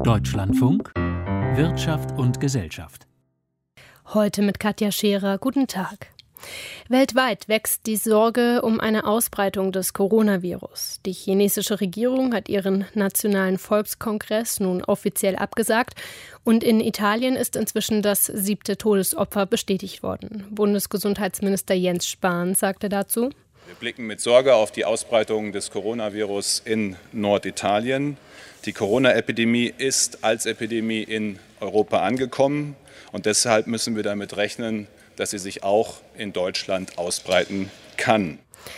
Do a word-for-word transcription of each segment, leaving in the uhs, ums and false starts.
Deutschlandfunk Wirtschaft und Gesellschaft. Heute mit Katja Scherer. Guten Tag. Weltweit wächst die Sorge um eine Ausbreitung des Coronavirus. Die chinesische Regierung hat ihren nationalen Volkskongress nun offiziell abgesagt und in Italien ist inzwischen das siebte Todesopfer bestätigt worden. Bundesgesundheitsminister Jens Spahn sagte dazu: Wir blicken mit Sorge auf die Ausbreitung des Coronavirus in Norditalien. Die Corona-Epidemie ist als Epidemie in Europa angekommen und deshalb müssen wir damit rechnen, dass sie sich auch in Deutschland ausbreiten kann.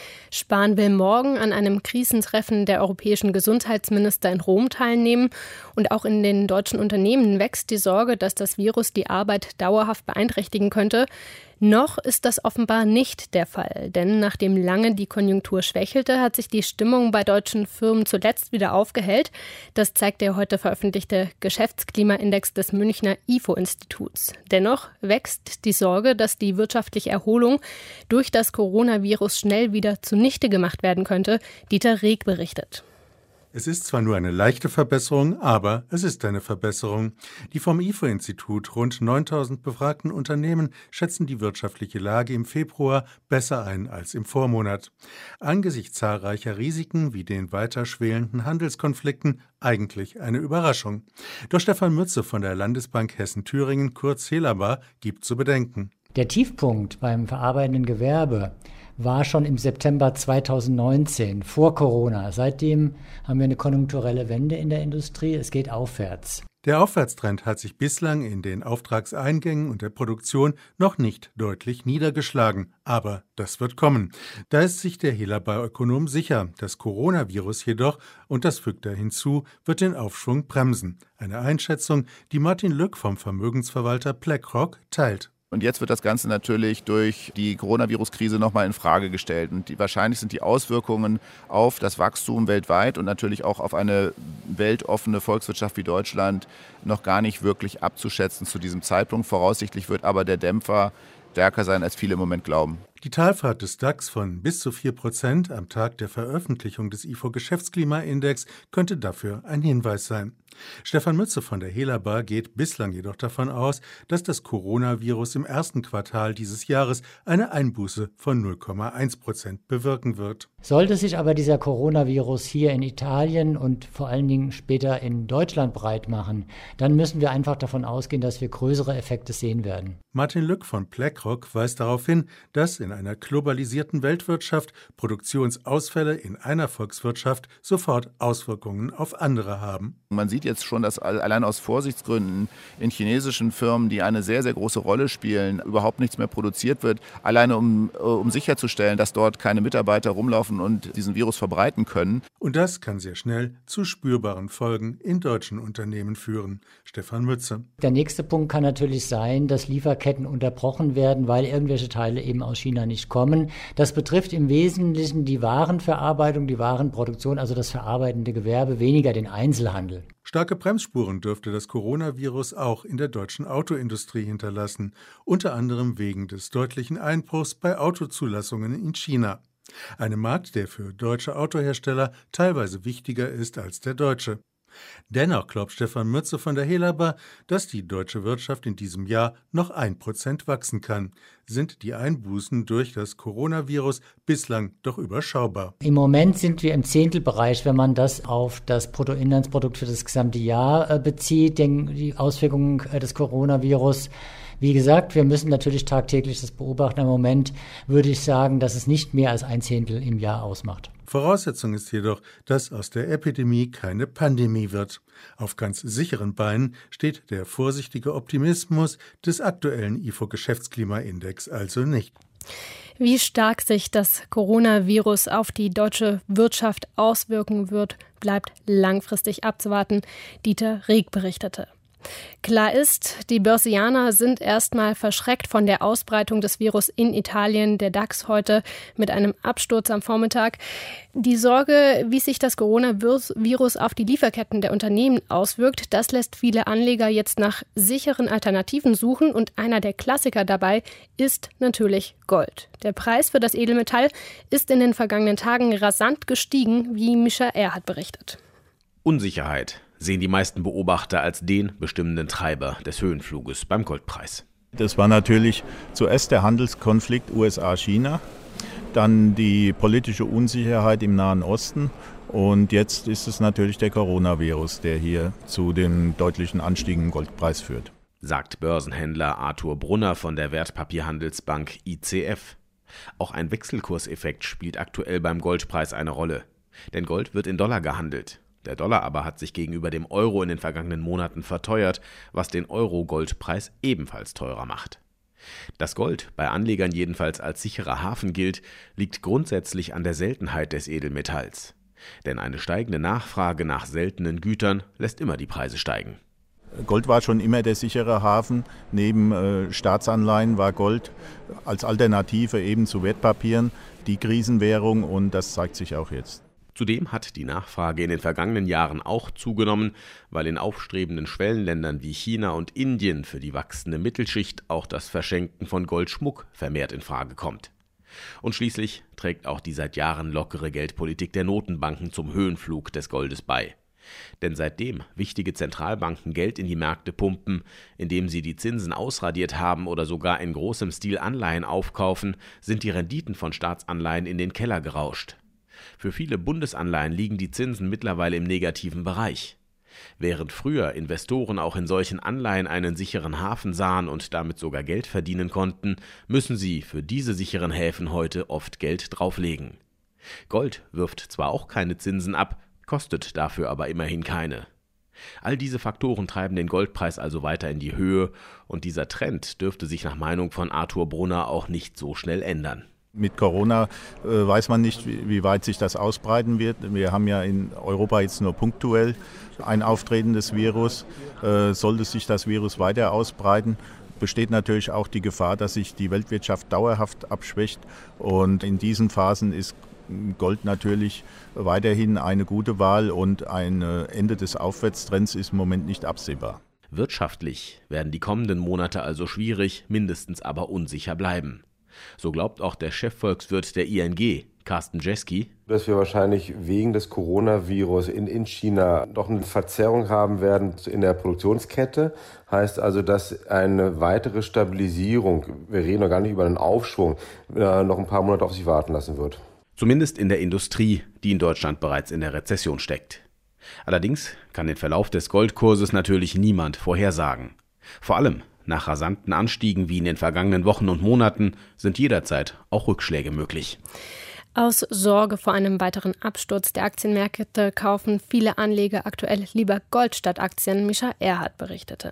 Spahn will morgen an einem Krisentreffen der europäischen Gesundheitsminister in Rom teilnehmen. Und auch in den deutschen Unternehmen wächst die Sorge, dass das Virus die Arbeit dauerhaft beeinträchtigen könnte. Noch ist das offenbar nicht der Fall, denn nachdem lange die Konjunktur schwächelte, hat sich die Stimmung bei deutschen Firmen zuletzt wieder aufgehellt. Das zeigt der heute veröffentlichte Geschäftsklimaindex des Münchner I F O-Instituts. Dennoch wächst die Sorge, dass die wirtschaftliche Erholung durch das Coronavirus schnell wieder zunichte gemacht werden könnte. Dieter Reg berichtet. Es ist zwar nur eine leichte Verbesserung, aber es ist eine Verbesserung. Die vom I F O-Institut rund neuntausend befragten Unternehmen schätzen die wirtschaftliche Lage im Februar besser ein als im Vormonat. Angesichts zahlreicher Risiken wie den weiter schwelenden Handelskonflikten eigentlich eine Überraschung. Doch Stefan Mütze von der Landesbank Hessen-Thüringen, kurz Helaba, gibt zu bedenken. Der Tiefpunkt beim verarbeitenden Gewerbe war schon im September zweitausendneunzehn, vor Corona. Seitdem haben wir eine konjunkturelle Wende in der Industrie. Es geht aufwärts. Der Aufwärtstrend hat sich bislang in den Auftragseingängen und der Produktion noch nicht deutlich niedergeschlagen. Aber das wird kommen. Da ist sich der Helaba-Ökonom sicher. Das Coronavirus jedoch, und das fügt er hinzu, wird den Aufschwung bremsen. Eine Einschätzung, die Martin Lück vom Vermögensverwalter BlackRock teilt. Und jetzt wird das Ganze natürlich durch die Coronavirus-Krise nochmal in Frage gestellt. Und die, wahrscheinlich sind die Auswirkungen auf das Wachstum weltweit und natürlich auch auf eine weltoffene Volkswirtschaft wie Deutschland noch gar nicht wirklich abzuschätzen zu diesem Zeitpunkt. Voraussichtlich wird aber der Dämpfer stärker sein, als viele im Moment glauben. Die Talfahrt des DAX von bis zu vier Prozent am Tag der Veröffentlichung des I F O-Geschäftsklimaindex könnte dafür ein Hinweis sein. Stefan Mütze von der Helaba geht bislang jedoch davon aus, dass das Coronavirus im ersten Quartal dieses Jahres eine Einbuße von null Komma eins Prozent bewirken wird. Sollte sich aber dieser Coronavirus hier in Italien und vor allen Dingen später in Deutschland breit machen, dann müssen wir einfach davon ausgehen, dass wir größere Effekte sehen werden. Martin Lück von BlackRock weist darauf hin, dass in einer globalisierten Weltwirtschaft Produktionsausfälle in einer Volkswirtschaft sofort Auswirkungen auf andere haben. Man sieht jetzt schon, dass allein aus Vorsichtsgründen in chinesischen Firmen, die eine sehr, sehr große Rolle spielen, überhaupt nichts mehr produziert wird, alleine um, um sicherzustellen, dass dort keine Mitarbeiter rumlaufen und diesen Virus verbreiten können. Und das kann sehr schnell zu spürbaren Folgen in deutschen Unternehmen führen. Stefan Mütze. Der nächste Punkt kann natürlich sein, dass Lieferketten unterbrochen werden, weil irgendwelche Teile eben aus China nicht kommen. Das betrifft im Wesentlichen die Warenverarbeitung, die Warenproduktion, also das verarbeitende Gewerbe, weniger den Einzelhandel. Starke Bremsspuren dürfte das Coronavirus auch in der deutschen Autoindustrie hinterlassen, unter anderem wegen des deutlichen Einbruchs bei Autozulassungen in China. Einem Markt, der für deutsche Autohersteller teilweise wichtiger ist als der deutsche. Dennoch glaubt Stefan Mütze von der Helaba, dass die deutsche Wirtschaft in diesem Jahr noch ein Prozent wachsen kann. Sind die Einbußen durch das Coronavirus bislang doch überschaubar. Im Moment sind wir im Zehntelbereich, wenn man das auf das Bruttoinlandsprodukt für das gesamte Jahr bezieht, die Auswirkungen des Coronavirus. Wie gesagt, wir müssen natürlich tagtäglich das beobachten. Im Moment würde ich sagen, dass es nicht mehr als ein Zehntel im Jahr ausmacht. Voraussetzung ist jedoch, dass aus der Epidemie keine Pandemie wird. Auf ganz sicheren Beinen steht der vorsichtige Optimismus des aktuellen I F O-Geschäftsklimaindex also nicht. Wie stark sich das Coronavirus auf die deutsche Wirtschaft auswirken wird, bleibt langfristig abzuwarten. Dieter Reg berichtete. Klar ist, die Börsianer sind erstmal verschreckt von der Ausbreitung des Virus in Italien. Der DAX heute mit einem Absturz am Vormittag. Die Sorge, wie sich das Coronavirus auf die Lieferketten der Unternehmen auswirkt, das lässt viele Anleger jetzt nach sicheren Alternativen suchen. Und einer der Klassiker dabei ist natürlich Gold. Der Preis für das Edelmetall ist in den vergangenen Tagen rasant gestiegen, wie Mischa Erhardt berichtet. Unsicherheit. sehen die meisten Beobachter als den bestimmenden Treiber des Höhenfluges beim Goldpreis. Das war natürlich zuerst der Handelskonflikt U S A China, dann die politische Unsicherheit im Nahen Osten und jetzt ist es natürlich der Coronavirus, der hier zu dem deutlichen Anstieg im Goldpreis führt. Sagt Börsenhändler Arthur Brunner von der Wertpapierhandelsbank I C F. Auch ein Wechselkurseffekt spielt aktuell beim Goldpreis eine Rolle. Denn Gold wird in Dollar gehandelt. Der Dollar aber hat sich gegenüber dem Euro in den vergangenen Monaten verteuert, was den Euro-Goldpreis ebenfalls teurer macht. Dass Gold bei Anlegern jedenfalls als sicherer Hafen gilt, liegt grundsätzlich an der Seltenheit des Edelmetalls. Denn eine steigende Nachfrage nach seltenen Gütern lässt immer die Preise steigen. Gold war schon immer der sichere Hafen. Neben äh, Staatsanleihen war Gold als Alternative eben zu Wertpapieren die Krisenwährung und das zeigt sich auch jetzt. Zudem hat die Nachfrage in den vergangenen Jahren auch zugenommen, weil in aufstrebenden Schwellenländern wie China und Indien für die wachsende Mittelschicht auch das Verschenken von Goldschmuck vermehrt in Frage kommt. Und schließlich trägt auch die seit Jahren lockere Geldpolitik der Notenbanken zum Höhenflug des Goldes bei. Denn seitdem wichtige Zentralbanken Geld in die Märkte pumpen, indem sie die Zinsen ausradiert haben oder sogar in großem Stil Anleihen aufkaufen, sind die Renditen von Staatsanleihen in den Keller gerauscht. Für viele Bundesanleihen liegen die Zinsen mittlerweile im negativen Bereich. Während früher Investoren auch in solchen Anleihen einen sicheren Hafen sahen und damit sogar Geld verdienen konnten, müssen sie für diese sicheren Häfen heute oft Geld drauflegen. Gold wirft zwar auch keine Zinsen ab, kostet dafür aber immerhin keine. All diese Faktoren treiben den Goldpreis also weiter in die Höhe und dieser Trend dürfte sich nach Meinung von Arthur Brunner auch nicht so schnell ändern. Mit Corona äh, weiß man nicht, wie, wie weit sich das ausbreiten wird. Wir haben ja in Europa jetzt nur punktuell ein Auftreten des Virus. Äh, sollte sich das Virus weiter ausbreiten, besteht natürlich auch die Gefahr, dass sich die Weltwirtschaft dauerhaft abschwächt. Und in diesen Phasen ist Gold natürlich weiterhin eine gute Wahl und ein Ende des Aufwärtstrends ist im Moment nicht absehbar. Wirtschaftlich werden die kommenden Monate also schwierig, mindestens aber unsicher bleiben. So glaubt auch der Chefvolkswirt der I N G, Carsten Jeski, dass wir wahrscheinlich wegen des Coronavirus in, in China noch eine Verzerrung haben werden in der Produktionskette. Heißt also, dass eine weitere Stabilisierung, wir reden noch gar nicht über einen Aufschwung, noch ein paar Monate auf sich warten lassen wird. Zumindest in der Industrie, die in Deutschland bereits in der Rezession steckt. Allerdings kann den Verlauf des Goldkurses natürlich niemand vorhersagen. Vor allem nach rasanten Anstiegen wie in den vergangenen Wochen und Monaten sind jederzeit auch Rückschläge möglich. Aus Sorge vor einem weiteren Absturz der Aktienmärkte kaufen viele Anleger aktuell lieber Gold statt Aktien, Mischa Erhardt berichtete.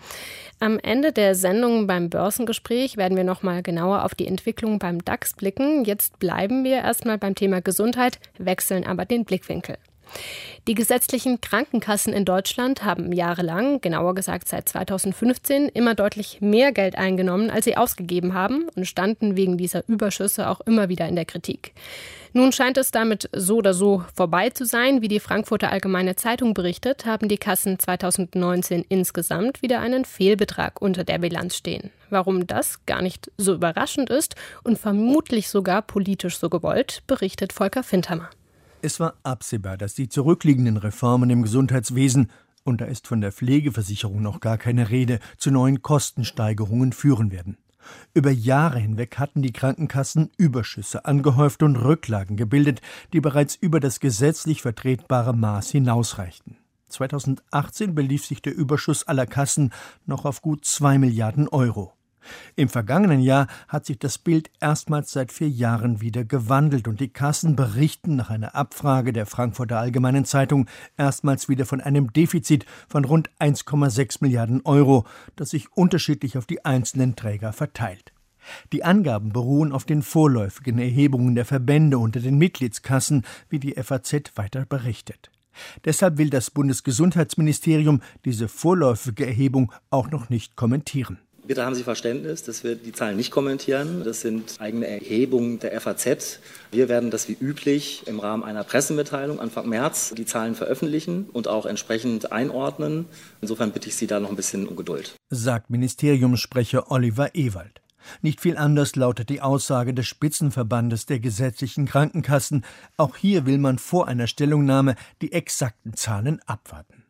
Am Ende der Sendung beim Börsengespräch werden wir noch mal genauer auf die Entwicklung beim DAX blicken. Jetzt bleiben wir erstmal beim Thema Gesundheit, wechseln aber den Blickwinkel. Die gesetzlichen Krankenkassen in Deutschland haben jahrelang, genauer gesagt seit zweitausendfünfzehn, immer deutlich mehr Geld eingenommen, als sie ausgegeben haben und standen wegen dieser Überschüsse auch immer wieder in der Kritik. Nun scheint es damit so oder so vorbei zu sein. Wie die Frankfurter Allgemeine Zeitung berichtet, haben die Kassen zweitausendneunzehn insgesamt wieder einen Fehlbetrag unter der Bilanz stehen. Warum das gar nicht so überraschend ist und vermutlich sogar politisch so gewollt, berichtet Volker Findhammer. Es war absehbar, dass die zurückliegenden Reformen im Gesundheitswesen, und da ist von der Pflegeversicherung noch gar keine Rede, zu neuen Kostensteigerungen führen werden. Über Jahre hinweg hatten die Krankenkassen Überschüsse angehäuft und Rücklagen gebildet, die bereits über das gesetzlich vertretbare Maß hinausreichten. zweitausendachtzehn belief sich der Überschuss aller Kassen noch auf gut zwei Milliarden Euro. Im vergangenen Jahr hat sich das Bild erstmals seit vier Jahren wieder gewandelt und die Kassen berichten nach einer Abfrage der Frankfurter Allgemeinen Zeitung erstmals wieder von einem Defizit von rund eins Komma sechs Milliarden Euro, das sich unterschiedlich auf die einzelnen Träger verteilt. Die Angaben beruhen auf den vorläufigen Erhebungen der Verbände unter den Mitgliedskassen, wie die F A Z weiter berichtet. Deshalb will das Bundesgesundheitsministerium diese vorläufige Erhebung auch noch nicht kommentieren. Bitte haben Sie Verständnis, dass wir die Zahlen nicht kommentieren. Das sind eigene Erhebungen der F A Z. Wir werden das wie üblich im Rahmen einer Pressemitteilung Anfang März die Zahlen veröffentlichen und auch entsprechend einordnen. Insofern bitte ich Sie da noch ein bisschen um Geduld. Sagt Ministeriumssprecher Oliver Ewald. Nicht viel anders lautet die Aussage des Spitzenverbandes der gesetzlichen Krankenkassen. Auch hier will man vor einer Stellungnahme die exakten Zahlen abwarten.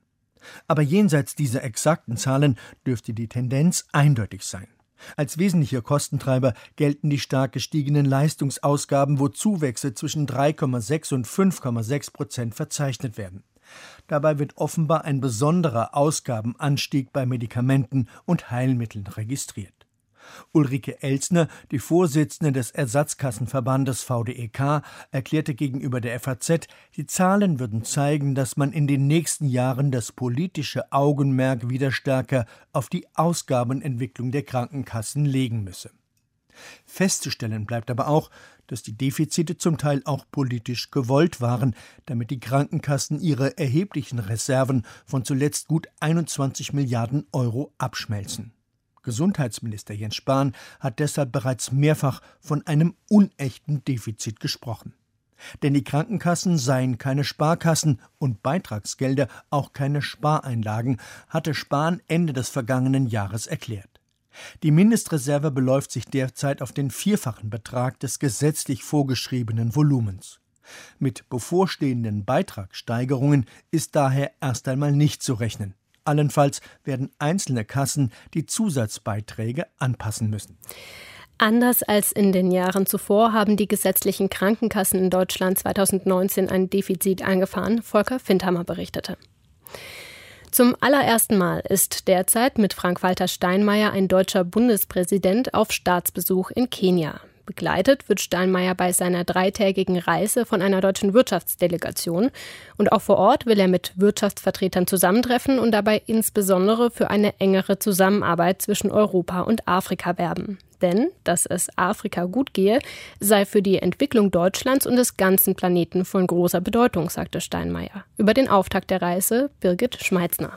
Aber jenseits dieser exakten Zahlen dürfte die Tendenz eindeutig sein. Als wesentlicher Kostentreiber gelten die stark gestiegenen Leistungsausgaben, wo Zuwächse zwischen drei Komma sechs und fünf Komma sechs Prozent verzeichnet werden. Dabei wird offenbar ein besonderer Ausgabenanstieg bei Medikamenten und Heilmitteln registriert. Ulrike Elsner, die Vorsitzende des Ersatzkassenverbandes V D E K, erklärte gegenüber der F A Z, die Zahlen würden zeigen, dass man in den nächsten Jahren das politische Augenmerk wieder stärker auf die Ausgabenentwicklung der Krankenkassen legen müsse. Festzustellen bleibt aber auch, dass die Defizite zum Teil auch politisch gewollt waren, damit die Krankenkassen ihre erheblichen Reserven von zuletzt gut einundzwanzig Milliarden Euro abschmelzen. Gesundheitsminister Jens Spahn hat deshalb bereits mehrfach von einem unechten Defizit gesprochen. Denn die Krankenkassen seien keine Sparkassen und Beitragsgelder auch keine Spareinlagen, hatte Spahn Ende des vergangenen Jahres erklärt. Die Mindestreserve beläuft sich derzeit auf den vierfachen Betrag des gesetzlich vorgeschriebenen Volumens. Mit bevorstehenden Beitragssteigerungen ist daher erst einmal nicht zu rechnen. Allenfalls werden einzelne Kassen die Zusatzbeiträge anpassen müssen. Anders als in den Jahren zuvor haben die gesetzlichen Krankenkassen in Deutschland zweitausendneunzehn ein Defizit eingefahren, Volker Findhammer berichtete. Zum allerersten Mal ist derzeit mit Frank-Walter Steinmeier ein deutscher Bundespräsident auf Staatsbesuch in Kenia. Begleitet wird Steinmeier bei seiner dreitägigen Reise von einer deutschen Wirtschaftsdelegation. Und auch vor Ort will er mit Wirtschaftsvertretern zusammentreffen und dabei insbesondere für eine engere Zusammenarbeit zwischen Europa und Afrika werben. Denn, dass es Afrika gut gehe, sei für die Entwicklung Deutschlands und des ganzen Planeten von großer Bedeutung, sagte Steinmeier. Über den Auftakt der Reise Birgit Schmeitzner.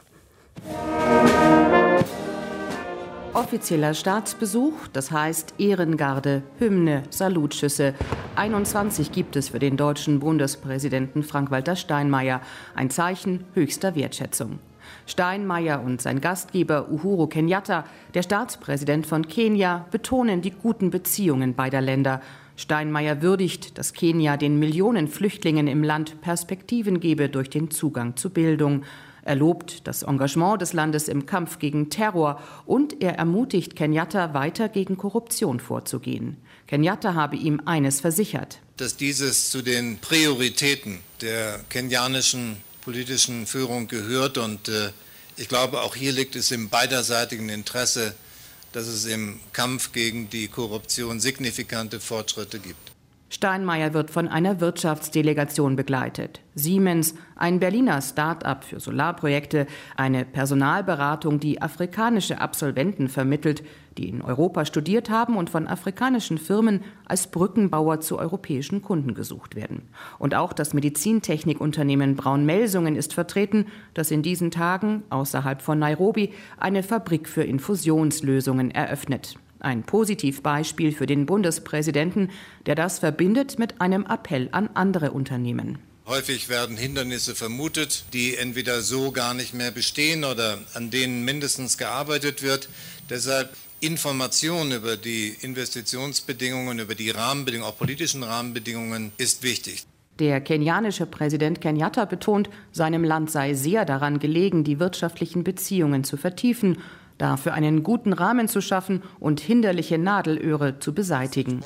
Offizieller Staatsbesuch, das heißt Ehrengarde, Hymne, Salutschüsse. einundzwanzig gibt es für den deutschen Bundespräsidenten Frank-Walter Steinmeier. Ein Zeichen höchster Wertschätzung. Steinmeier und sein Gastgeber Uhuru Kenyatta, der Staatspräsident von Kenia, betonen die guten Beziehungen beider Länder. Steinmeier würdigt, dass Kenia den Millionen Flüchtlingen im Land Perspektiven gebe durch den Zugang zu Bildung. Er lobt das Engagement des Landes im Kampf gegen Terror und er ermutigt Kenyatta, weiter gegen Korruption vorzugehen. Kenyatta habe ihm eines versichert: Dass dieses zu den Prioritäten der kenianischen politischen Führung gehört. Und äh, ich glaube, auch hier liegt es im beiderseitigen Interesse, dass es im Kampf gegen die Korruption signifikante Fortschritte gibt. Steinmeier wird von einer Wirtschaftsdelegation begleitet. Siemens, ein Berliner Start-up für Solarprojekte, eine Personalberatung, die afrikanische Absolventen vermittelt, die in Europa studiert haben und von afrikanischen Firmen als Brückenbauer zu europäischen Kunden gesucht werden. Und auch das Medizintechnikunternehmen Braun-Melsungen ist vertreten, das in diesen Tagen außerhalb von Nairobi eine Fabrik für Infusionslösungen eröffnet. Ein Positivbeispiel für den Bundespräsidenten, der das verbindet mit einem Appell an andere Unternehmen. Häufig werden Hindernisse vermutet, die entweder so gar nicht mehr bestehen oder an denen mindestens gearbeitet wird. Deshalb Information über die Investitionsbedingungen, über die Rahmenbedingungen, auch politischen Rahmenbedingungen, ist wichtig. Der kenianische Präsident Kenyatta betont, seinem Land sei sehr daran gelegen, die wirtschaftlichen Beziehungen zu vertiefen, dafür einen guten Rahmen zu schaffen und hinderliche Nadelöhre zu beseitigen.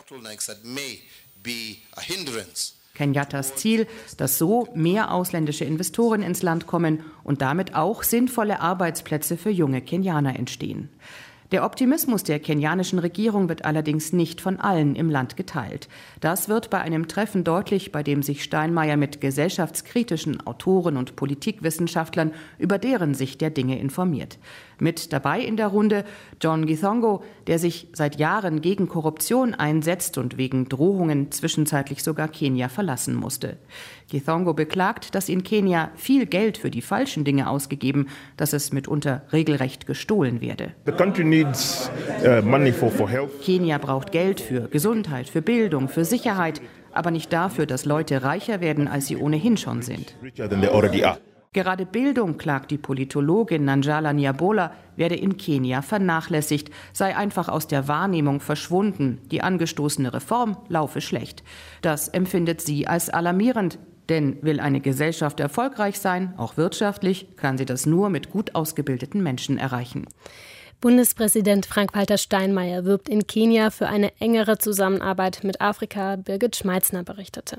Kenyattas Ziel, dass so mehr ausländische Investoren ins Land kommen und damit auch sinnvolle Arbeitsplätze für junge Kenianer entstehen. Der Optimismus der kenianischen Regierung wird allerdings nicht von allen im Land geteilt. Das wird bei einem Treffen deutlich, bei dem sich Steinmeier mit gesellschaftskritischen Autoren und Politikwissenschaftlern über deren Sicht der Dinge informiert. Mit dabei in der Runde John Githongo, der sich seit Jahren gegen Korruption einsetzt und wegen Drohungen zwischenzeitlich sogar Kenia verlassen musste. Githongo beklagt, dass in Kenia viel Geld für die falschen Dinge ausgegeben, dass es mitunter regelrecht gestohlen werde. The country needs uh, money for, for health. Kenia braucht Geld für Gesundheit, für Bildung, für Sicherheit, aber nicht dafür, dass Leute reicher werden, als sie ohnehin schon sind. Richer than they already are. Gerade Bildung, klagt die Politologin Nanjala Nyabola, werde in Kenia vernachlässigt, sei einfach aus der Wahrnehmung verschwunden. Die angestoßene Reform laufe schlecht. Das empfindet sie als alarmierend. Denn will eine Gesellschaft erfolgreich sein, auch wirtschaftlich, kann sie das nur mit gut ausgebildeten Menschen erreichen. Bundespräsident Frank-Walter Steinmeier wirbt in Kenia für eine engere Zusammenarbeit mit Afrika, Birgit Schmeitzner berichtete.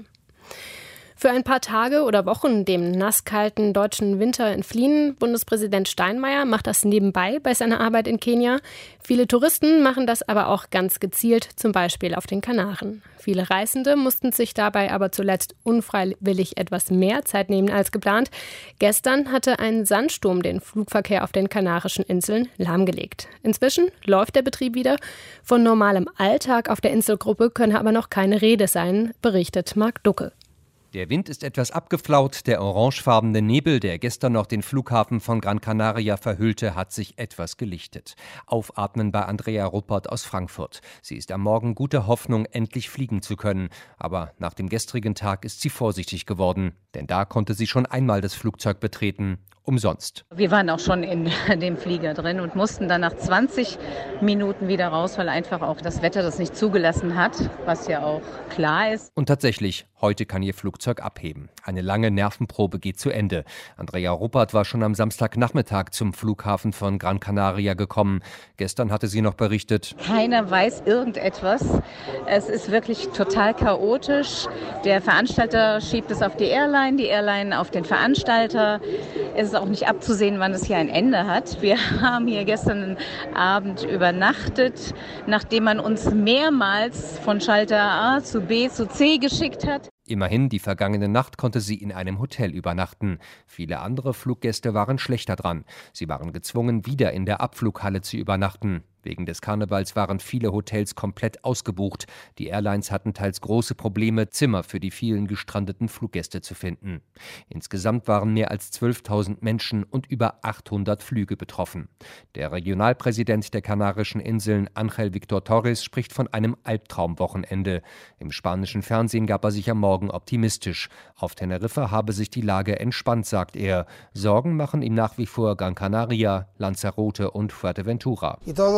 Für ein paar Tage oder Wochen dem nasskalten deutschen Winter entfliehen, Bundespräsident Steinmeier macht das nebenbei bei seiner Arbeit in Kenia. Viele Touristen machen das aber auch ganz gezielt, zum Beispiel auf den Kanaren. Viele Reisende mussten sich dabei aber zuletzt unfreiwillig etwas mehr Zeit nehmen als geplant. Gestern hatte ein Sandsturm den Flugverkehr auf den Kanarischen Inseln lahmgelegt. Inzwischen läuft der Betrieb wieder. Von normalem Alltag auf der Inselgruppe könne aber noch keine Rede sein, berichtet Marc Ducke. Der Wind ist etwas abgeflaut, der orangefarbene Nebel, der gestern noch den Flughafen von Gran Canaria verhüllte, hat sich etwas gelichtet. Aufatmen bei Andrea Ruppert aus Frankfurt. Sie ist am Morgen guter Hoffnung, endlich fliegen zu können. Aber nach dem gestrigen Tag ist sie vorsichtig geworden, denn da konnte sie schon einmal das Flugzeug betreten. Umsonst. Wir waren auch schon in dem Flieger drin und mussten dann nach zwanzig Minuten wieder raus, weil einfach auch das Wetter das nicht zugelassen hat, was ja auch klar ist. Und tatsächlich, heute kann ihr Flugzeug abheben. Eine lange Nervenprobe geht zu Ende. Andrea Ruppert war schon am Samstagnachmittag zum Flughafen von Gran Canaria gekommen. Gestern hatte sie noch berichtet: Keiner weiß irgendetwas. Es ist wirklich total chaotisch. Der Veranstalter schiebt es auf die Airline, die Airline auf den Veranstalter. Es ist auch nicht abzusehen, wann es hier ein Ende hat. Wir haben hier gestern Abend übernachtet, nachdem man uns mehrmals von Schalter A zu B zu C geschickt hat. Immerhin, die vergangene Nacht konnte sie in einem Hotel übernachten. Viele andere Fluggäste waren schlechter dran. Sie waren gezwungen, wieder in der Abflughalle zu übernachten. Wegen des Karnevals waren viele Hotels komplett ausgebucht. Die Airlines hatten teils große Probleme, Zimmer für die vielen gestrandeten Fluggäste zu finden. Insgesamt waren mehr als zwölftausend Menschen und über achthundert Flüge betroffen. Der Regionalpräsident der Kanarischen Inseln, Ángel Víctor Torres, spricht von einem Albtraumwochenende. Im spanischen Fernsehen gab er sich am Morgen optimistisch. Auf Teneriffa habe sich die Lage entspannt, sagt er. Sorgen machen ihm nach wie vor Gran Canaria, Lanzarote und Fuerteventura.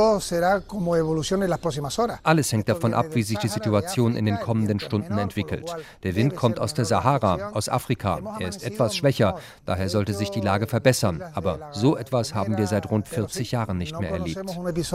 Alles hängt davon ab, wie sich die Situation in den kommenden Stunden entwickelt. Der Wind kommt aus der Sahara, aus Afrika. Er ist etwas schwächer, daher sollte sich die Lage verbessern. Aber so etwas haben wir seit rund vierzig Jahren nicht mehr erlebt.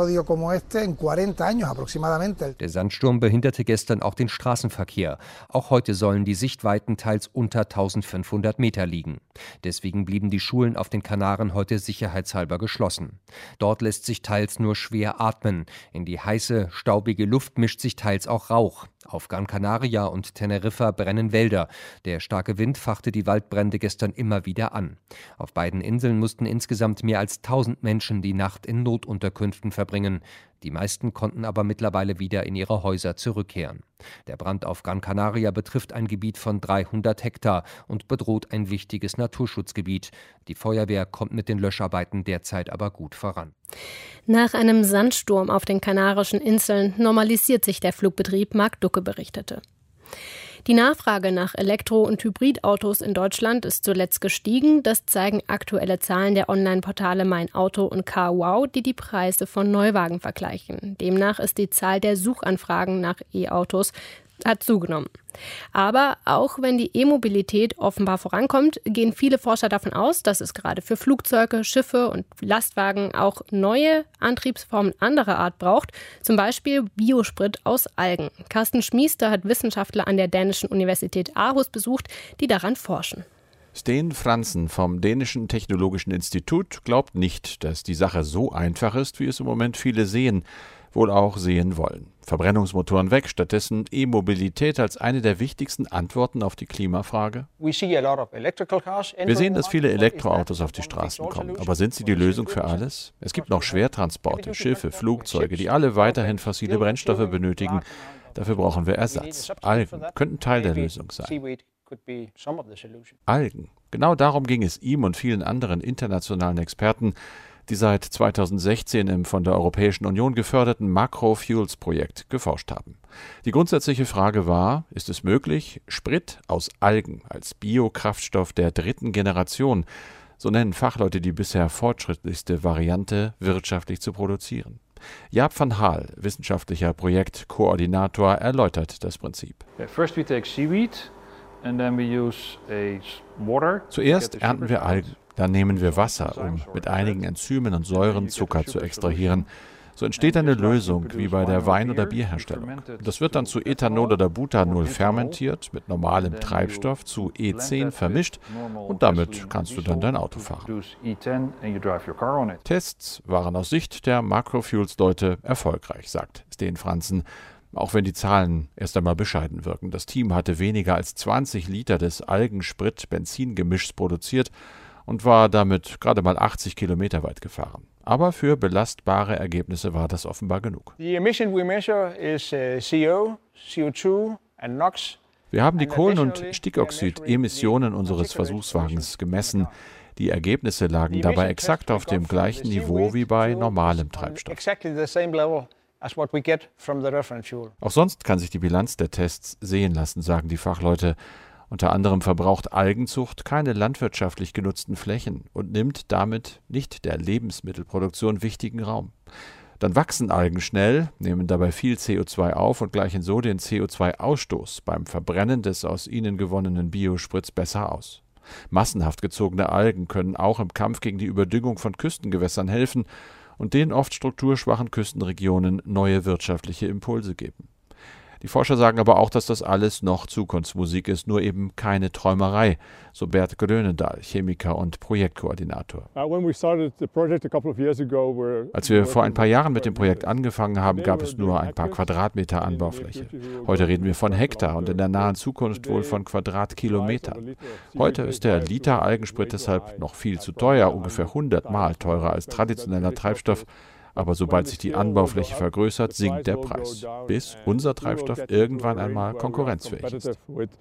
Der Sandsturm behinderte gestern auch den Straßenverkehr. Auch heute sollen die Sichtweiten teils unter eintausendfünfhundert Meter liegen. Deswegen blieben die Schulen auf den Kanaren heute sicherheitshalber geschlossen. Dort lässt sich teils nur schwer atmen. In die heiße, staubige Luft mischt sich teils auch Rauch. Auf Gran Canaria und Teneriffa brennen Wälder. Der starke Wind fachte die Waldbrände gestern immer wieder an. Auf beiden Inseln mussten insgesamt mehr als tausend Menschen die Nacht in Notunterkünften verbringen. Die meisten konnten aber mittlerweile wieder in ihre Häuser zurückkehren. Der Brand auf Gran Canaria betrifft ein Gebiet von dreihundert Hektar und bedroht ein wichtiges Naturschutzgebiet. Die Feuerwehr kommt mit den Löscharbeiten derzeit aber gut voran. Nach einem Sandsturm auf den Kanarischen Inseln normalisiert sich der Flugbetrieb, Marc Ducke berichtete. Die Nachfrage nach Elektro- und Hybridautos in Deutschland ist zuletzt gestiegen. Das zeigen aktuelle Zahlen der Online-Portale Mein Auto und CarWow, die die Preise von Neuwagen vergleichen. Demnach ist die Zahl der Suchanfragen nach E-Autos hat zugenommen. Aber auch wenn die E-Mobilität offenbar vorankommt, gehen viele Forscher davon aus, dass es gerade für Flugzeuge, Schiffe und Lastwagen auch neue Antriebsformen anderer Art braucht, zum Beispiel Biosprit aus Algen. Carsten Schmiester hat Wissenschaftler an der dänischen Universität Aarhus besucht, die daran forschen. Sten Fransen vom Dänischen Technologischen Institut glaubt nicht, dass die Sache so einfach ist, wie es im Moment viele sehen, wohl auch sehen wollen. Verbrennungsmotoren weg, stattdessen E-Mobilität als eine der wichtigsten Antworten auf die Klimafrage? Wir sehen, dass viele Elektroautos auf die Straßen kommen. Aber sind sie die Lösung für alles? Es gibt noch Schwertransporte, Schiffe, Flugzeuge, die alle weiterhin fossile Brennstoffe benötigen. Dafür brauchen wir Ersatz. Algen könnten Teil der Lösung sein. Algen. Genau darum ging es ihm und vielen anderen internationalen Experten, die seit zweitausendsechzehn im von der Europäischen Union geförderten Macro-Fuels-Projekt geforscht haben. Die grundsätzliche Frage war, ist es möglich, Sprit aus Algen als Biokraftstoff der dritten Generation, so nennen Fachleute die bisher fortschrittlichste Variante, wirtschaftlich zu produzieren? Jaap van Haal, wissenschaftlicher Projektkoordinator, erläutert das Prinzip. First we take seaweed. Zuerst ernten wir Algen, dann nehmen wir Wasser, um mit einigen Enzymen und Säuren Zucker zu extrahieren. So entsteht eine Lösung wie bei der Wein- oder Bierherstellung. Das wird dann zu Ethanol oder Butanol fermentiert, mit normalem Treibstoff zu E zehn vermischt und damit kannst du dann dein Auto fahren. Tests waren aus Sicht der Macrofuels-Leute erfolgreich, sagt Steen Franzen. Auch wenn die Zahlen erst einmal bescheiden wirken. Das Team hatte weniger als zwanzig Liter des Algensprit-Benzingemischs produziert und war damit gerade mal achtzig Kilometer weit gefahren. Aber für belastbare Ergebnisse war das offenbar genug. Wir haben die Kohlen- und Stickoxid-Emissionen unseres Versuchswagens gemessen. Die Ergebnisse lagen dabei exakt auf dem gleichen Niveau wie bei normalem Treibstoff. Auch sonst kann sich die Bilanz der Tests sehen lassen, sagen die Fachleute. Unter anderem verbraucht Algenzucht keine landwirtschaftlich genutzten Flächen und nimmt damit nicht der Lebensmittelproduktion wichtigen Raum. Dann wachsen Algen schnell, nehmen dabei viel C O zwei auf und gleichen so den C O zwei Ausstoß beim Verbrennen des aus ihnen gewonnenen Biosprits besser aus. Massenhaft gezogene Algen können auch im Kampf gegen die Überdüngung von Küstengewässern helfen und den oft strukturschwachen Küstenregionen neue wirtschaftliche Impulse geben. Die Forscher sagen aber auch, dass das alles noch Zukunftsmusik ist, nur eben keine Träumerei, so Bert Grönendahl, Chemiker und Projektkoordinator. Als wir vor ein paar Jahren mit dem Projekt angefangen haben, gab es nur ein paar Quadratmeter Anbaufläche. Heute reden wir von Hektar und in der nahen Zukunft wohl von Quadratkilometern. Heute ist der Liter Algensprit deshalb noch viel zu teuer, ungefähr hundert Mal teurer als traditioneller Treibstoff. Aber sobald sich die Anbaufläche vergrößert, sinkt der Preis, bis unser Treibstoff irgendwann einmal konkurrenzfähig ist.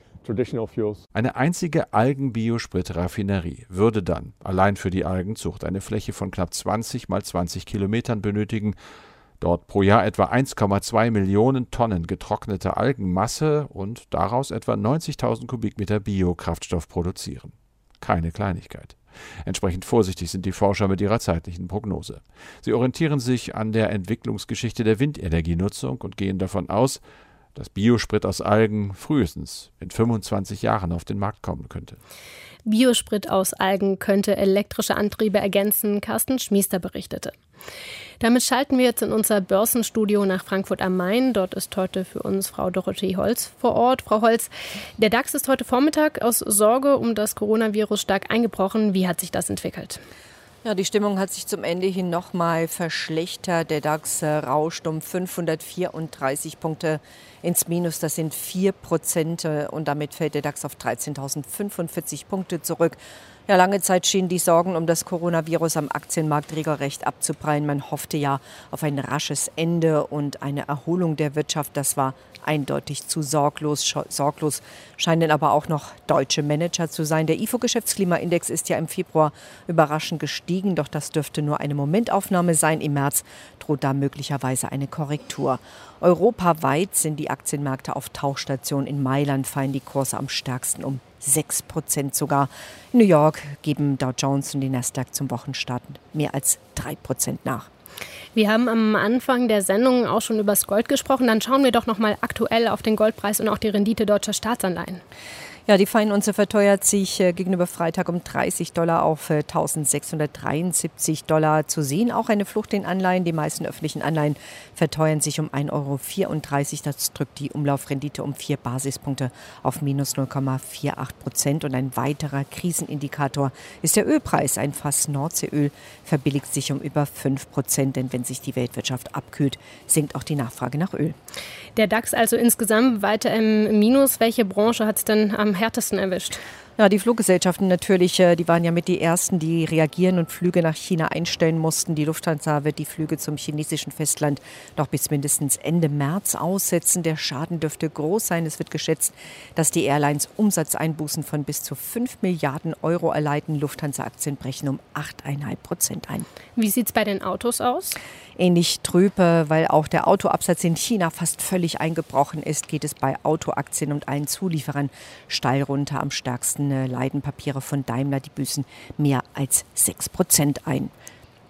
Eine einzige Algen-Biosprit-Raffinerie würde dann allein für die Algenzucht eine Fläche von knapp zwanzig mal zwanzig Kilometern benötigen, dort pro Jahr etwa eins Komma zwei Millionen Tonnen getrocknete Algenmasse und daraus etwa neunzigtausend Kubikmeter Biokraftstoff produzieren. Keine Kleinigkeit. Entsprechend vorsichtig sind die Forscher mit ihrer zeitlichen Prognose. Sie orientieren sich an der Entwicklungsgeschichte der Windenergienutzung und gehen davon aus, dass Biosprit aus Algen frühestens in fünfundzwanzig Jahren auf den Markt kommen könnte. Biosprit aus Algen könnte elektrische Antriebe ergänzen, Carsten Schmiester berichtete. Damit schalten wir jetzt in unser Börsenstudio nach Frankfurt am Main. Dort ist heute für uns Frau Dorothee Holz vor Ort. Frau Holz, der DAX ist heute Vormittag aus Sorge um das Coronavirus stark eingebrochen. Wie hat sich das entwickelt? Ja, die Stimmung hat sich zum Ende hin noch mal verschlechtert. Der DAX äh, rauscht um fünfhundertvierunddreißig Punkte ins Minus. Das sind vier Prozent und damit fällt der DAX auf dreizehntausendfünfundvierzig Punkte zurück. Ja, lange Zeit schienen die Sorgen um das Coronavirus am Aktienmarkt regelrecht abzuprallen. Man hoffte ja auf ein rasches Ende und eine Erholung der Wirtschaft. Das war eindeutig zu sorglos. Sorglos scheinen aber auch noch deutsche Manager zu sein. Der I F O-Geschäftsklimaindex ist ja im Februar überraschend gestiegen, doch das dürfte nur eine Momentaufnahme sein. Im März droht da möglicherweise eine Korrektur. Europaweit sind die Aktienmärkte auf Tauchstation. In Mailand fallen die Kurse am stärksten um sechs Prozent sogar. In New York geben Dow Jones und die Nasdaq zum Wochenstart mehr als drei Prozent nach. Wir haben am Anfang der Sendung auch schon über das Gold gesprochen. Dann schauen wir doch noch mal aktuell auf den Goldpreis und auch die Rendite deutscher Staatsanleihen. Ja, die Feinunze verteuert sich äh, gegenüber Freitag um dreißig Dollar auf äh, eintausendsechshundertdreiundsiebzig Dollar zu sehen. Auch eine Flucht in Anleihen. Die meisten öffentlichen Anleihen verteuern sich um ein Euro vierunddreißig. Das drückt die Umlaufrendite um vier Basispunkte auf minus null Komma achtundvierzig Prozent. Und ein weiterer Krisenindikator ist der Ölpreis. Ein Fass Nordseeöl verbilligt sich um über fünf Prozent. Denn wenn sich die Weltwirtschaft abkühlt, sinkt auch die Nachfrage nach Öl. Der DAX also insgesamt weiter im Minus. Welche Branche hat es denn am härtesten erwischt? Ja, die Fluggesellschaften natürlich, die waren ja mit die ersten, die reagieren und Flüge nach China einstellen mussten. Die Lufthansa wird die Flüge zum chinesischen Festland noch bis mindestens Ende März aussetzen. Der Schaden dürfte groß sein. Es wird geschätzt, dass die Airlines Umsatzeinbußen von bis zu fünf Milliarden Euro erleiden. Lufthansa-Aktien brechen um acht Komma fünf Prozent ein. Wie sieht es bei den Autos aus? Ähnlich trüb, weil auch der Autoabsatz in China fast völlig eingebrochen ist, geht es bei Autoaktien und allen Zulieferern steil runter. Am stärksten leiden Papiere von Daimler, die büßen mehr als sechs Prozent ein.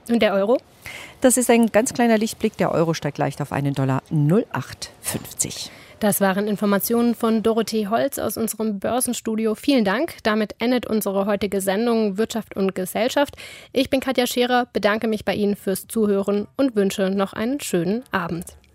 Und der Euro? Das ist ein ganz kleiner Lichtblick. Der Euro steigt leicht auf einen Dollar null Komma acht fünfzig. Das waren Informationen von Dorothee Holz aus unserem Börsenstudio. Vielen Dank. Damit endet unsere heutige Sendung Wirtschaft und Gesellschaft. Ich bin Katja Scherer, bedanke mich bei Ihnen fürs Zuhören und wünsche noch einen schönen Abend.